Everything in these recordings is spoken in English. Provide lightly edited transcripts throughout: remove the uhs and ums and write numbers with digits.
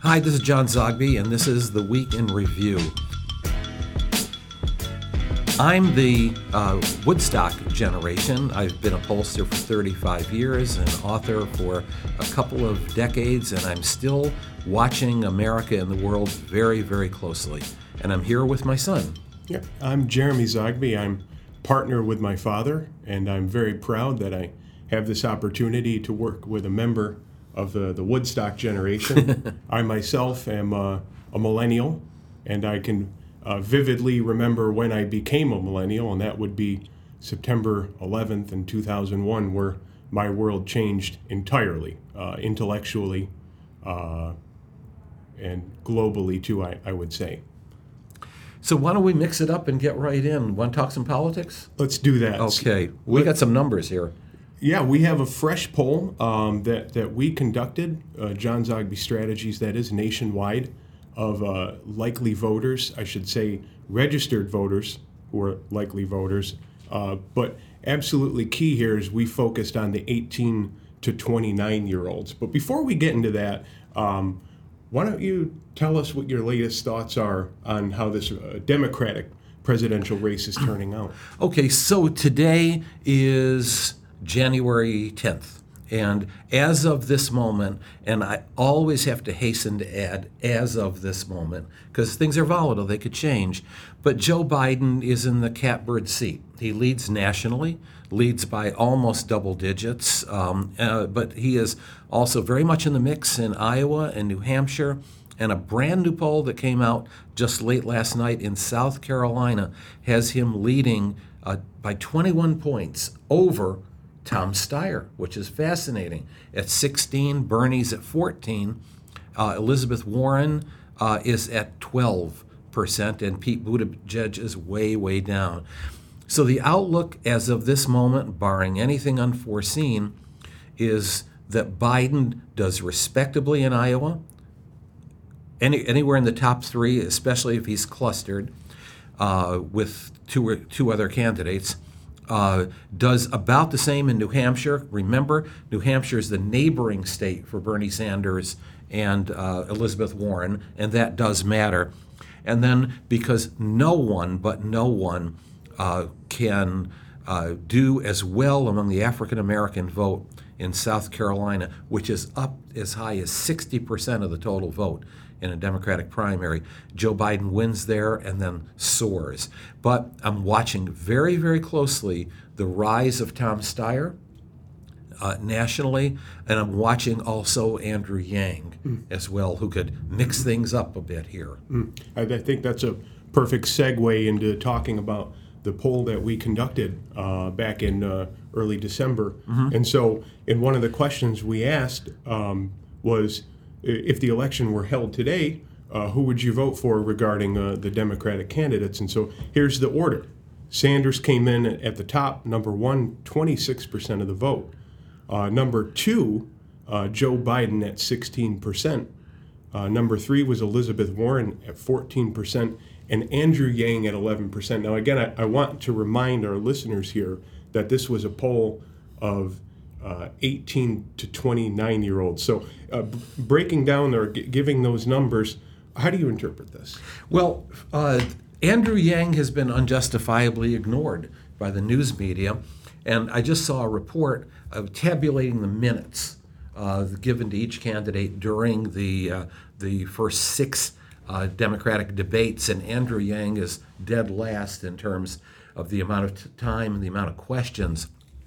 Hi, this is John Zogby, and this is the Week in Review. I'm the Woodstock generation. I've been a pollster for 35 years, an author for a couple of decades, and I'm still watching America and the world very, very closely. And I'm here with my son. Yeah, I'm Jeremy Zogby. I'm partner with my father, and I'm very proud that I have this opportunity to work with a member of the Woodstock generation. I myself am a millennial, and I can vividly remember when I became a millennial, and that would be September 11th in 2001, where my world changed entirely, intellectually and globally too, I would say. So why don't we mix it up and get right in? Want to talk some politics? Let's do that. Okay, we got some numbers here. Yeah, we have a fresh poll that we conducted, John Zogby Strategies, that is nationwide, of likely voters, I should say registered voters who are likely voters. But absolutely key here is we focused on the 18 to 29-year-olds. But before we get into that, why don't you tell us what your latest thoughts are on how this Democratic presidential race is turning out? Okay, so today is January 10th. And as of this moment, and I always have to hasten to add, as of this moment, because things are volatile, they could change. But Joe Biden is in the catbird seat. He leads nationally, leads by almost double digits, but he is also very much in the mix in Iowa and New Hampshire. And a brand new poll that came out just late last night in South Carolina has him leading by 21 points over Tom Steyer, which is fascinating. At 16, Bernie's at 14. Elizabeth Warren is at 12%, and Pete Buttigieg is way, way down. So the outlook as of this moment, barring anything unforeseen, is that Biden does respectably in Iowa, anywhere in the top three, especially if he's clustered with two other candidates. Does about the same in New Hampshire. Remember, New Hampshire is the neighboring state for Bernie Sanders and Elizabeth Warren, and that does matter. And then because no one can do as well among the African American vote in South Carolina, which is up as high as 60% of the total vote in a Democratic primary. Joe Biden wins there and then soars. But I'm watching very, very closely the rise of Tom Steyer nationally, and I'm watching also Andrew Yang as well, who could mix things up a bit here. I think that's a perfect segue into talking about the poll that we conducted back in early December. And so in one of the questions we asked was, if the election were held today, who would you vote for regarding the Democratic candidates? And so here's the order. Sanders came in at the top, number one, 26% of the vote. Number two, Joe Biden at 16%. Number three was Elizabeth Warren at 14%, and Andrew Yang at 11%. Now, again, I want to remind our listeners here that this was a poll of 18 to 29-year-olds. So breaking down or giving those numbers, how do you interpret this? Well, Andrew Yang has been unjustifiably ignored by the news media, and I just saw a report of tabulating the minutes given to each candidate during the first six Democratic debates, and Andrew Yang is dead last in terms of the amount of time and the amount of questions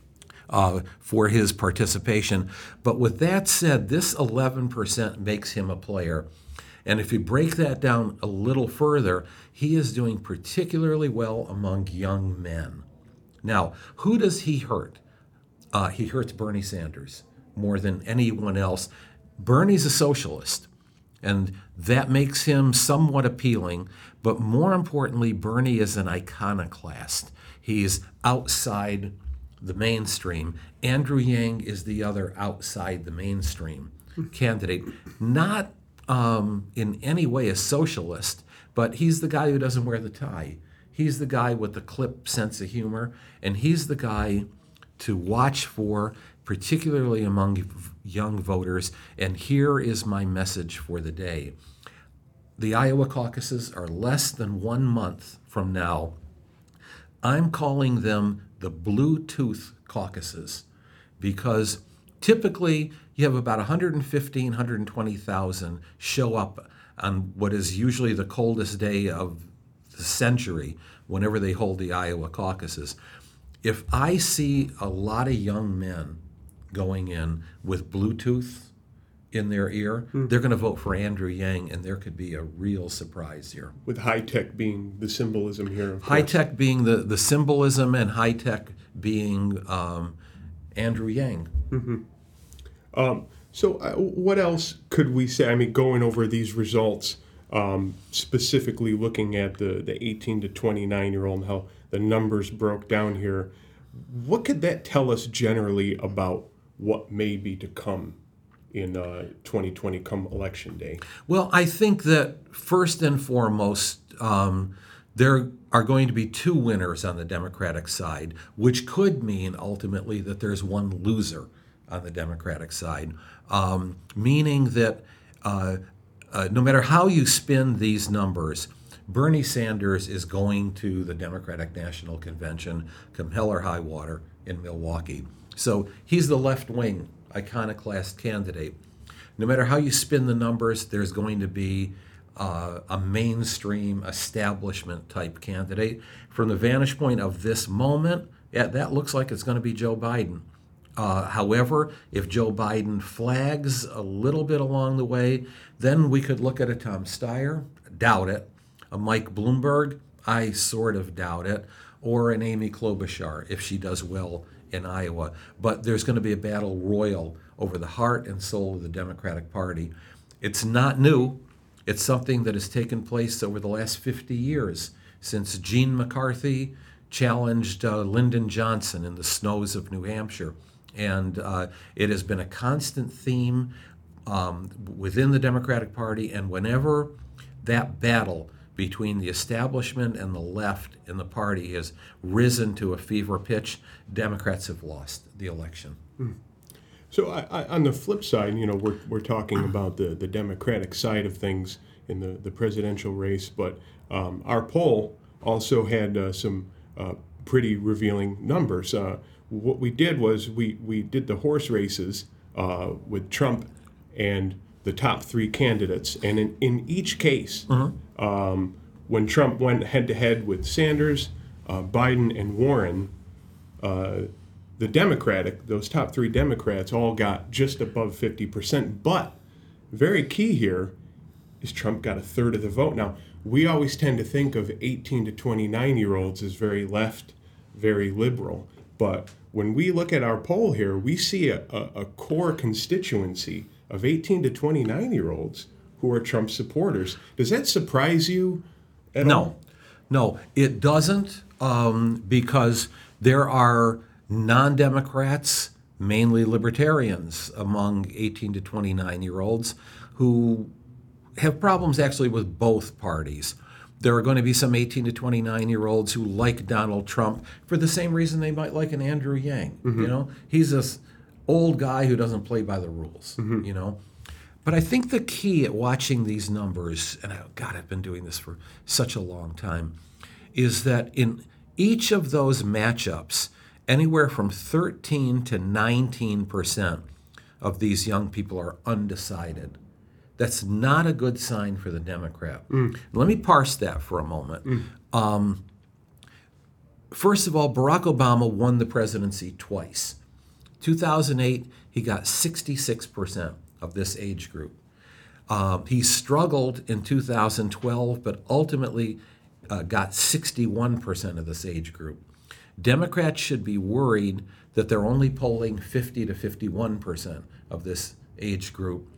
for his participation. But with that said, this 11% makes him a player. And if you break that down a little further, he is doing particularly well among young men. Now, who does he hurt? He hurts Bernie Sanders more than anyone else. Bernie's a socialist, and that makes him somewhat appealing. But more importantly, Bernie is an iconoclast. He's outside the mainstream. Andrew Yang is the other outside the mainstream candidate. Not in any way a socialist, but he's the guy who doesn't wear the tie. He's the guy with the clip sense of humor, and he's the guy to watch for particularly among young voters. And here is my message for the day. The Iowa caucuses are less than 1 month from now. I'm calling them the Bluetooth caucuses because typically you have about 115, 120,000 show up on what is usually the coldest day of the century whenever they hold the Iowa caucuses. If I see a lot of young men going in with Bluetooth in their ear, they're going to vote for Andrew Yang, and there could be a real surprise here. With high tech being the symbolism here. Of High course. tech being the symbolism, and high tech being Andrew Yang. So what else could we say? I mean, going over these results, specifically looking at the 18 to 29-year-old and how the numbers broke down here, what could that tell us generally about what may be to come in 2020 come election day? Well, I think that first and foremost, there are going to be 2 winners on the Democratic side, which could mean ultimately that there's 1 loser on the Democratic side, meaning that no matter how you spin these numbers, Bernie Sanders is going to the Democratic National Convention, come hell or high water, in Milwaukee. So he's the left-wing iconoclast candidate. No matter how you spin the numbers, there's going to be a mainstream establishment type candidate. From the vantage point of this moment, yeah, that looks like it's going to be Joe Biden. However, if Joe Biden flags a little bit along the way, then we could look at a Tom Steyer, doubt it, a Mike Bloomberg, I sort of doubt it, or an Amy Klobuchar if she does well in Iowa. But there's going to be a battle royal over the heart and soul of the Democratic Party. It's not new. It's something that has taken place over the last 50 years since Gene McCarthy challenged Lyndon Johnson in the snows of New Hampshire. And it has been a constant theme within the Democratic Party. And whenever that battle between the establishment and the left in the party has risen to a fever pitch, Democrats have lost the election. So on the flip side, we're talking about the Democratic side of things in the presidential race, but our poll also had some pretty revealing numbers. What we did was we did the horse races with Trump and the top 3 candidates, and in each case, when Trump went head-to-head with Sanders, Biden, and Warren, those top 3 Democrats all got just above 50%. But very key here is Trump got a third of the vote. Now, we always tend to think of 18 to 29-year-olds as very left, very liberal. But when we look at our poll here, we see a core constituency of 18 to 29-year-olds who are Trump supporters. Does that surprise you at all? No, it doesn't, because there are non-Democrats, mainly libertarians, among 18 to 29-year-olds who have problems actually with both parties. There are going to be some 18 to 29-year-olds who like Donald Trump for the same reason they might like an Andrew Yang. He's this old guy who doesn't play by the rules, But I think the key at watching these numbers, and I've been doing this for such a long time, is that in each of those matchups, anywhere from 13 to 19% of these young people are undecided. That's not a good sign for the Democrat. Let me parse that for a moment. First of all, Barack Obama won the presidency twice. 2008, he got 66% of this age group. He struggled in 2012, but ultimately got 61% of this age group. Democrats should be worried that they're only polling 50 to 51% of this age group.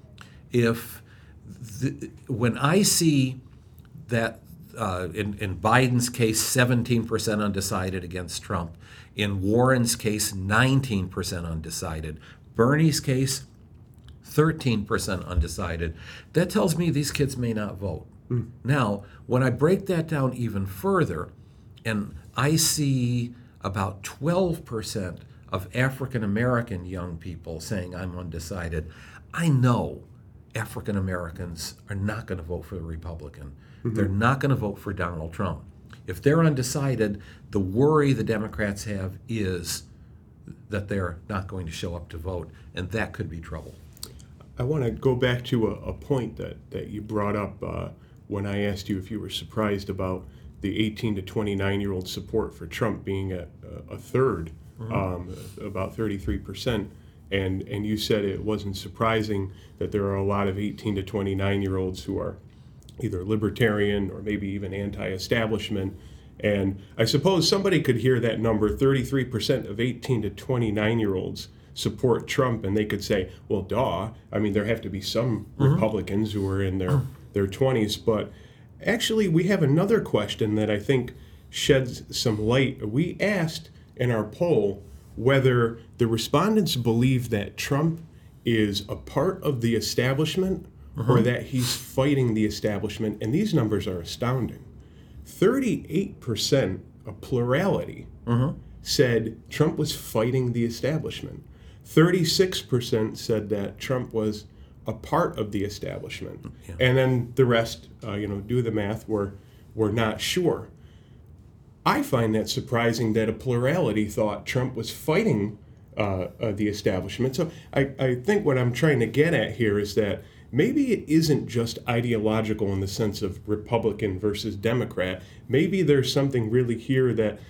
When I see that in Biden's case, 17% undecided against Trump, in Warren's case, 19% undecided, Bernie's case, 13% undecided, that tells me these kids may not vote. Now, when I break that down even further, and I see about 12% of African American young people saying, I'm undecided, I know African Americans are not going to vote for the Republican. They're not going to vote for Donald Trump. If they're undecided, the worry the Democrats have is that they're not going to show up to vote, and that could be trouble. I want to go back to a point that you brought up when I asked you if you were surprised about the 18 to 29-year-old support for Trump being at a third, about 33%. And you said it wasn't surprising that there are a lot of 18 to 29-year-olds who are either libertarian or maybe even anti-establishment. And I suppose somebody could hear that number, 33% of 18 to 29-year-olds support Trump, and they could say, well, duh. I mean, there have to be some Republicans who are in their 20s. But actually, we have another question that I think sheds some light. We asked in our poll whether the respondents believe that Trump is a part of the establishment or that he's fighting the establishment, and these numbers are astounding. 38%, a plurality, said Trump was fighting the establishment. 36% said that Trump was a part of the establishment. Yeah. And then the rest, do the math, we're not sure. I find that surprising that a plurality thought Trump was fighting the establishment. So I think what I'm trying to get at here is that maybe it isn't just ideological in the sense of Republican versus Democrat. Maybe there's something really here that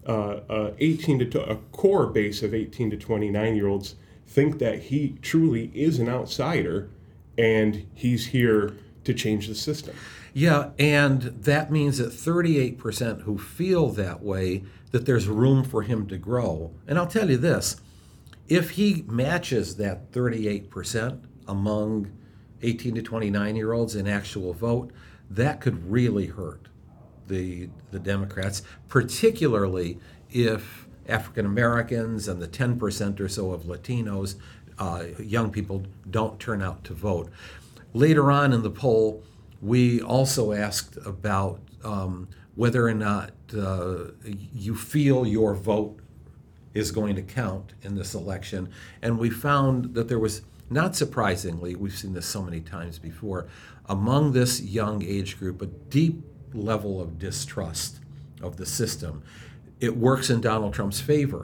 a core base of 18 to 29-year-olds think that he truly is an outsider and he's here to change the system. Yeah, and that means that 38% who feel that way, that there's room for him to grow. And I'll tell you this, if he matches that 38% among 18 to 29-year-olds in actual vote, that could really hurt the Democrats, particularly if African Americans and the 10% or so of Latinos, young people, don't turn out to vote. Later on in the poll, we also asked about whether or not you feel your vote is going to count in this election. And we found that there was, not surprisingly, we've seen this so many times before, among this young age group, a deep level of distrust of the system. It works in Donald Trump's favor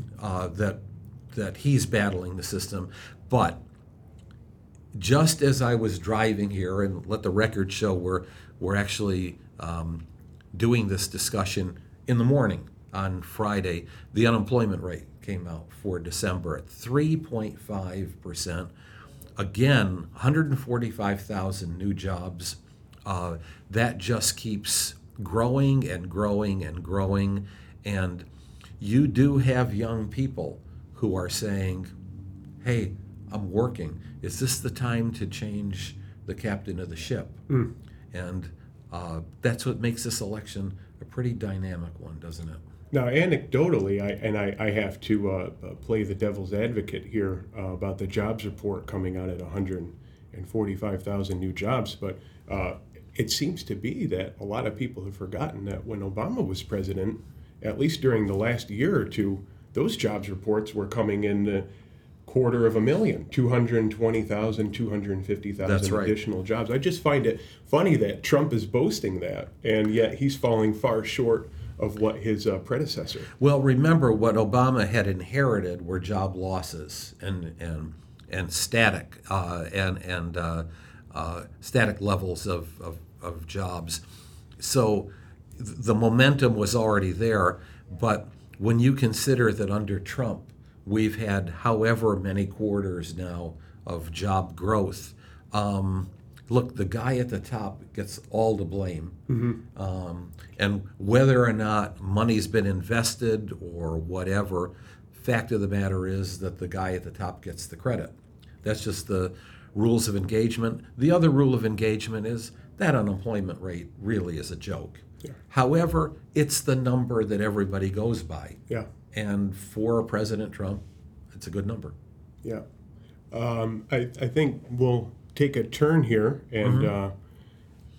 that he's battling the system. But just as I was driving here, and let the record show we're actually doing this discussion in the morning on Friday, the unemployment rate came out for December at 3.5%. Again, 145,000 new jobs. That just keeps growing and growing and growing. And you do have young people who are saying, hey, I'm working. Is this the time to change the captain of the ship? And that's what makes this election a pretty dynamic one, doesn't it? Now, anecdotally, I have to play the devil's advocate here about the jobs report coming out at 145,000 new jobs, but it seems to be that a lot of people have forgotten that when Obama was president, at least during the last year or two, those jobs reports were coming in the 250,000, 220,000, 250,000 That's right. additional jobs. I just find it funny that Trump is boasting that, and yet he's falling far short of what his predecessor. Well, remember what Obama had inherited were job losses and static static levels of jobs. So the momentum was already there, but when you consider that under Trump we've had however many quarters now of job growth, look, the guy at the top gets all the blame. And whether or not money's been invested or whatever, fact of the matter is that the guy at the top gets the credit. That's just the rules of engagement. The other rule of engagement is that unemployment rate really is a joke. Yeah. However, it's the number that everybody goes by. Yeah. And for President Trump, it's a good number. Yeah. I think we'll take a turn here, and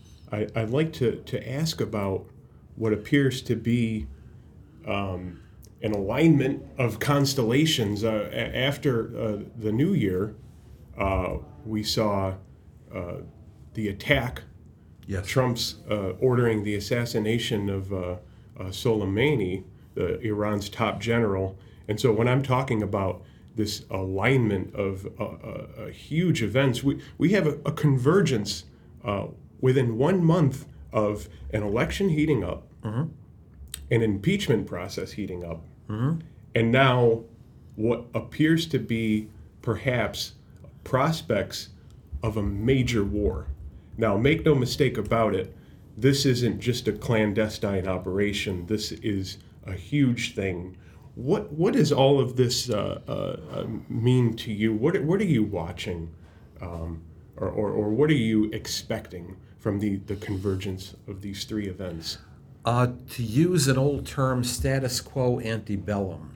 I'd like to ask about what appears to be an alignment of constellations. After the new year, we saw the attack, Yes. Trump's ordering the assassination of Soleimani, Iran's top general. And so when I'm talking about this alignment of huge events, we have a convergence within 1 month of an election heating up, an impeachment process heating up, and now what appears to be perhaps prospects of a major war. Now, make no mistake about it, this isn't just a clandestine operation. This is a huge thing. What does all of this mean to you? What are you watching, or what are you expecting from the convergence of these three events? To use an old term, status quo ante bellum.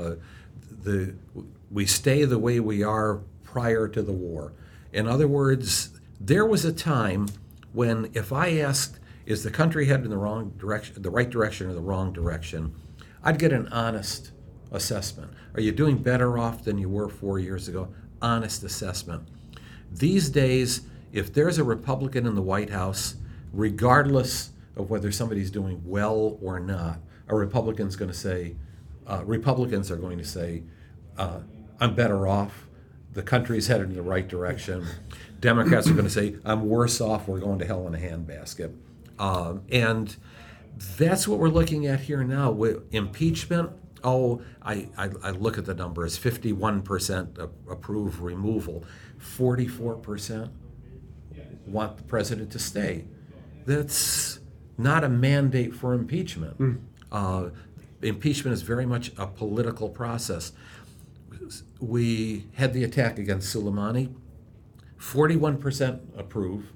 We stay the way we are prior to the war. In other words, there was a time when if I asked, is the country headed in the wrong direction, the right direction or the wrong direction, I'd get an honest assessment. Are you doing better off than you were 4 years ago? Honest assessment. These days, if there's a Republican in the White House, regardless of whether somebody's doing well or not, Republicans are going to say, I'm better off. The country's headed in the right direction. Democrats are going to say, I'm worse off. We're going to hell in a handbasket. And that's what we're looking at here now. With impeachment, I look at the numbers, 51% approve removal, 44% want the president to stay. That's not a mandate for impeachment. Impeachment is very much a political process. We had the attack against Soleimani, 41% approve,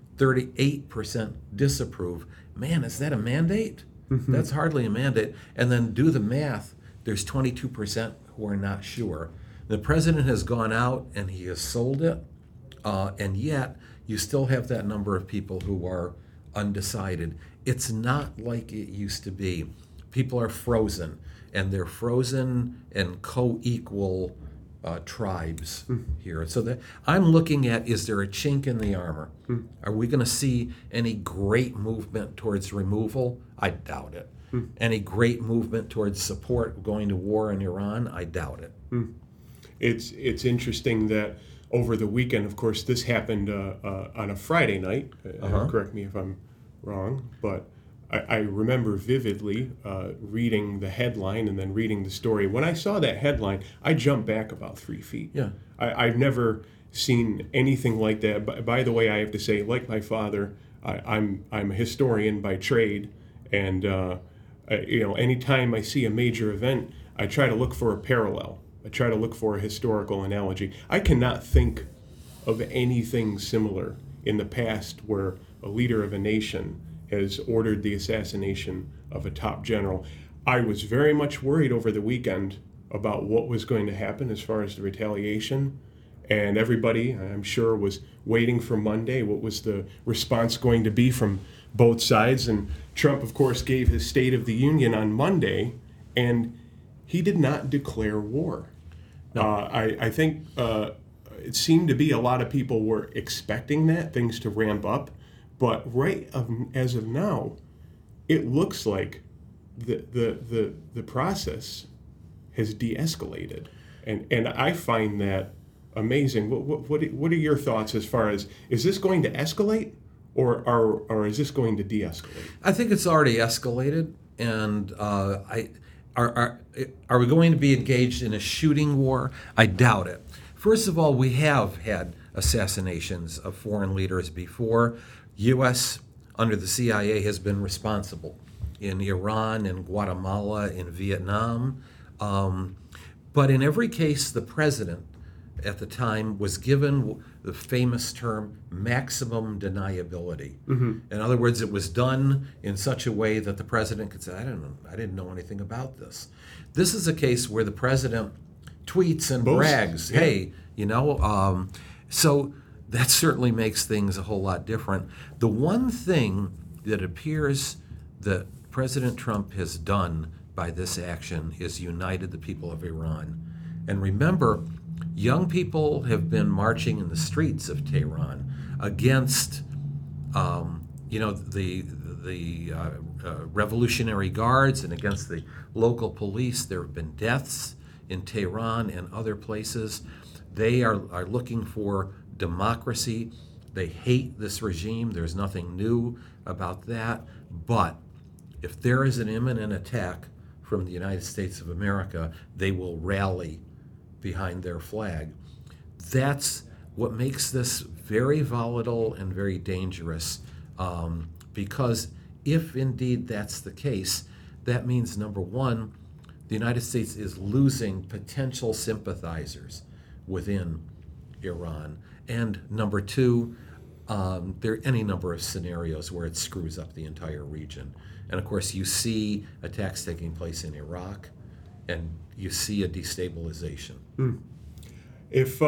38% disapprove. Man, is that a mandate? That's hardly a mandate. And then do the math, there's 22% who are not sure. The president has gone out and he has sold it, and yet you still have that number of people who are undecided. It's not like it used to be. People are frozen, and they're frozen and co-equal tribes here. So that I'm looking at, is there a chink in the armor? Are we going to see any great movement towards removal? I doubt it. Any great movement towards support going to war in Iran? I doubt it. It's interesting that over the weekend, of course, this happened on a Friday night. Correct me if I'm wrong, but I remember vividly reading the headline and then reading the story. When I saw that headline, I jumped back about 3 feet. Yeah. I've never seen anything like that. By the way, I have to say, like my father, I'm a historian by trade, and anytime I see a major event, I try to look for a parallel. I try to look for a historical analogy. I cannot think of anything similar in the past where a leader of a nation has ordered the assassination of a top general. I was very much worried over the weekend about what was going to happen as far as the retaliation, and everybody, I'm sure, was waiting for Monday. What was the response going to be from both sides? And Trump, of course, gave his State of the Union on Monday, and he did not declare war. No. I think it seemed to be a lot of people were expecting things to ramp up. But as of now, it looks like the process has de-escalated, and I find that amazing. What are your thoughts as far as, is this going to escalate, or is this going to de-escalate? I think it's already escalated, and are we going to be engaged in a shooting war? I doubt it. First of all, we have had assassinations of foreign leaders before. U.S. under the CIA has been responsible in Iran, in Guatemala, in Vietnam. But in every case, the president at the time was given the famous term maximum deniability. In other words, it was done in such a way that the president could say, I didn't know anything about this. This is a case where the president tweets and brags, yeah. Hey, so that certainly makes things a whole lot different. The one thing that appears that President Trump has done by this action is united the people of Iran. And remember, young people have been marching in the streets of Tehran against, the Revolutionary Guards and against the local police. There have been deaths in Tehran and other places. They are looking for democracy. They hate this regime. There's nothing new about that. But if there is an imminent attack from the United States of America, they will rally behind their flag. That's what makes this very volatile and very dangerous, because if indeed that's the case, that means, number one, the United States is losing potential sympathizers within Iran. And number two, there are any number of scenarios where it screws up the entire region. And of course, you see attacks taking place in Iraq, and you see a destabilization. If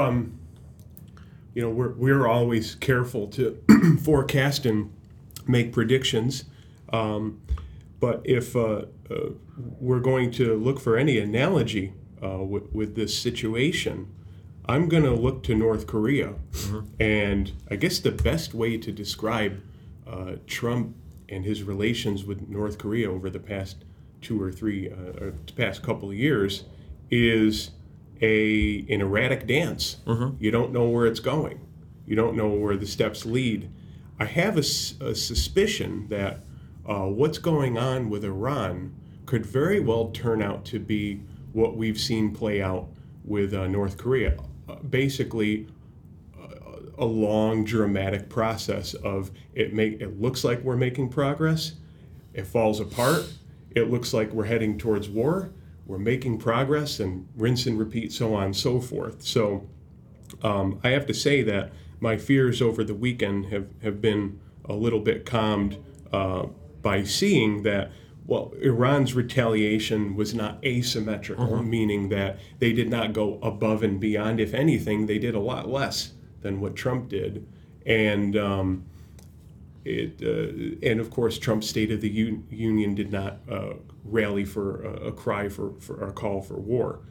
we're always careful to forecast and make predictions, but if we're going to look for any analogy with this situation, I'm going to look to North Korea. And I guess the best way to describe Trump and his relations with North Korea over the past past couple of years is an erratic dance. You don't know where it's going. You don't know where the steps lead. I have a suspicion that what's going on with Iran could very well turn out to be what we've seen play out with North Korea. Basically, a long, dramatic process of it looks like we're making progress, it falls apart, it looks like we're heading towards war, we're making progress, and rinse and repeat, so on and so forth. So I have to say that my fears over the weekend have been a little bit calmed by seeing that, well, Iran's retaliation was not asymmetrical, meaning that they did not go above and beyond. If anything, they did a lot less than what Trump did. And and of course, Trump's State of the Union did not rally for a cry for a call for war.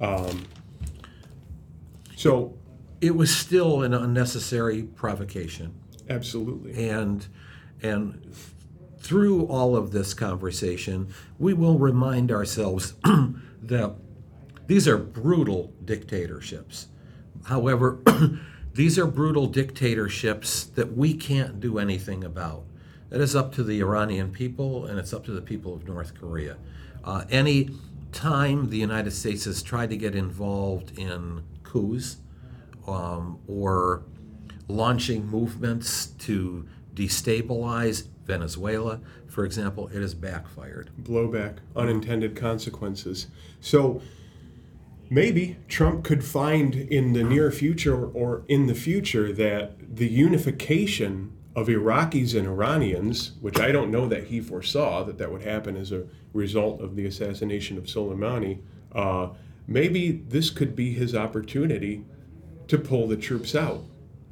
So it was still an unnecessary provocation. Absolutely. And through all of this conversation, we will remind ourselves that these are brutal dictatorships. However, these are brutal dictatorships that we can't do anything about. That is up to the Iranian people, and it's up to the people of North Korea. Any time the United States has tried to get involved in coups or launching movements to destabilize Venezuela, for example, it has backfired. Blowback, unintended consequences. So maybe Trump could find in the near future or in the future that the unification of Iraqis and Iranians, which I don't know that he foresaw that would happen as a result of the assassination of Soleimani, maybe this could be his opportunity to pull the troops out.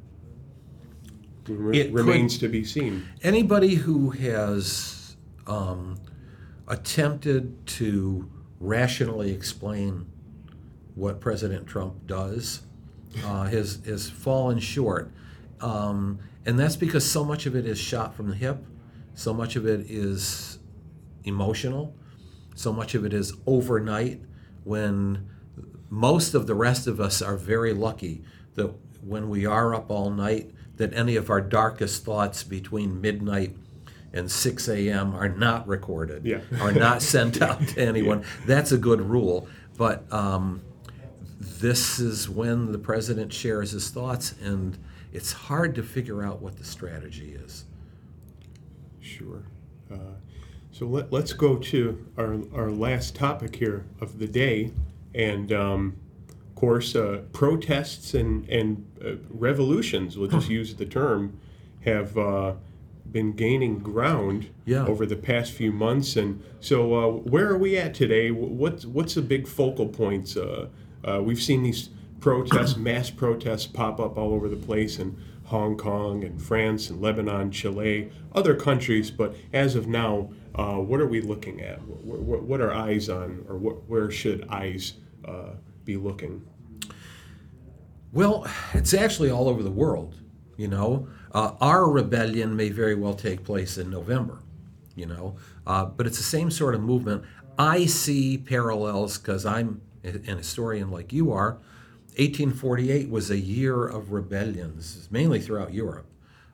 It remains to be seen. Anybody who has attempted to rationally explain what President Trump does has fallen short. And that's because so much of it is shot from the hip, so much of it is emotional, so much of it is overnight, when most of the rest of us are very lucky that when we are up all night, that any of our darkest thoughts between midnight and 6 a.m. are not recorded, are not sent out to anyone. That's a good rule. But this is when the president shares his thoughts, and it's hard to figure out what the strategy is. Sure. So let's go to our last topic here of the day. And of course, protests and revolutions, we'll just use the term, have been gaining ground over the past few months. And so where are we at today? What's the big focal points? We've seen these protests, mass protests pop up all over the place, and Hong Kong and France and Lebanon, Chile, other countries. But as of now, what are we looking at? What are eyes on, or where should eyes be looking? Well, it's actually all over the world, Our rebellion may very well take place in November, but it's the same sort of movement. I see parallels because I'm an historian like you are. 1848 was a year of rebellions, mainly throughout Europe.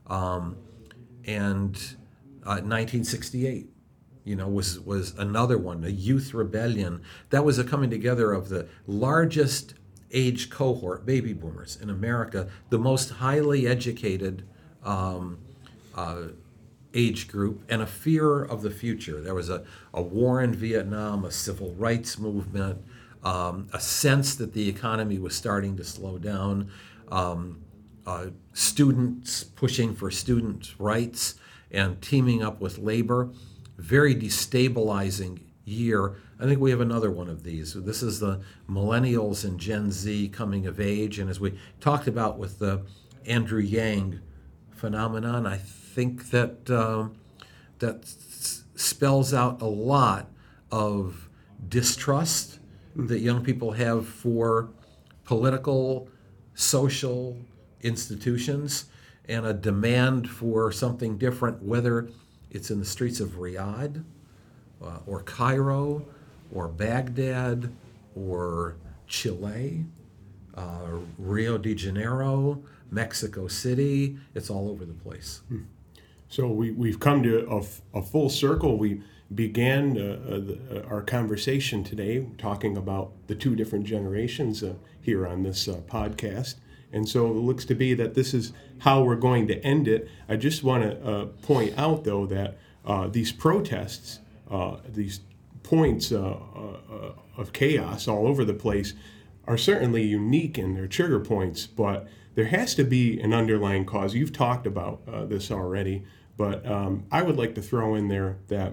And 1968, was another one, a youth rebellion. That was a coming together of the largest age cohort, baby boomers in America, the most highly educated age group, and a fear of the future. There was a war in Vietnam, a civil rights movement, a sense that the economy was starting to slow down, students pushing for student rights and teaming up with labor. Very destabilizing year. I think we have another one of these. This is the millennials and Gen Z coming of age, and as we talked about with the Andrew Yang phenomenon, I think that spells out a lot of distrust that young people have for political, social institutions, and a demand for something different, whether it's in the streets of Riyadh or Cairo or Baghdad or Chile, Rio de Janeiro, Mexico City. It's all over the place. So we've come to a full circle. We began our conversation today talking about the two different generations here on this podcast. And so it looks to be that this is how we're going to end it. I just want to point out, though, that these protests, these points of chaos all over the place are certainly unique in their trigger points, but there has to be an underlying cause. You've talked about this already, but I would like to throw in there that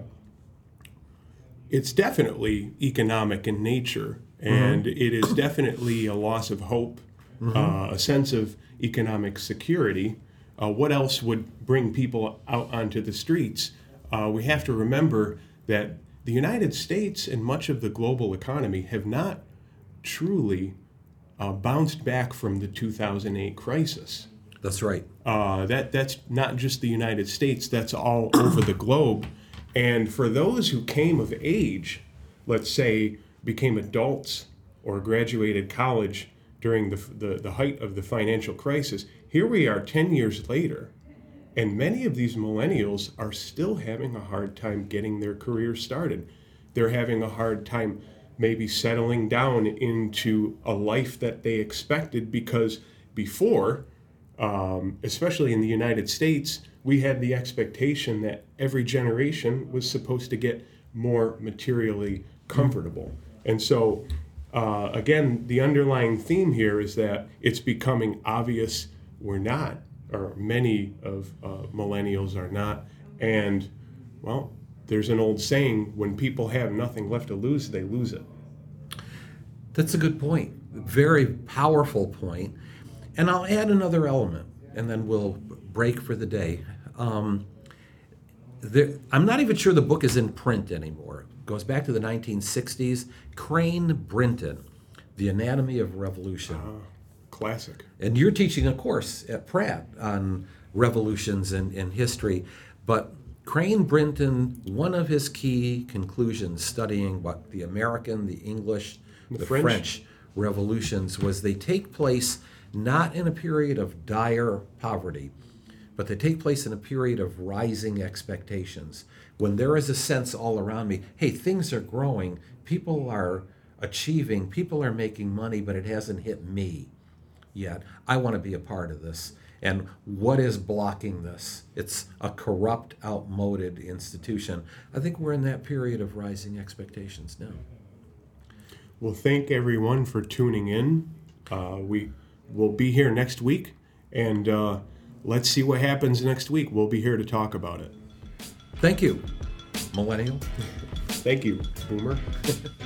it's definitely economic in nature, and it is definitely a loss of hope, a sense of economic security. What else would bring people out onto the streets? We have to remember that the United States and much of the global economy have not truly bounced back from the 2008 crisis. That's right. That's not just the United States, that's all over the globe. And for those who came of age, let's say became adults or graduated college during the height of the financial crisis, here we are 10 years later, and many of these millennials are still having a hard time getting their careers started. They're having a hard time maybe settling down into a life that they expected, because before, especially in the United States, we had the expectation that every generation was supposed to get more materially comfortable. And so, again, the underlying theme here is that it's becoming obvious we're not, or many of millennials are not. And, well, there's an old saying, when people have nothing left to lose, they lose it. That's a good point. Very powerful point. And I'll add another element, and then we'll break for the day. I'm not even sure the book is in print anymore. It goes back to the 1960s. Crane Brinton, The Anatomy of Revolution. Classic. And you're teaching a course at Pratt on revolutions in history. But Crane Brinton, one of his key conclusions studying what the American, the English, the French revolutions was, they take place not in a period of dire poverty, but they take place in a period of rising expectations. When there is a sense all around me, hey, things are growing, people are achieving, people are making money, but it hasn't hit me yet. I want to be a part of this. And what is blocking this? It's a corrupt, outmoded institution. I think we're in that period of rising expectations now. Well, thank everyone for tuning in. We will be here next week, and let's see what happens next week. We'll be here to talk about it. Thank you, Millennial. Thank you, Boomer.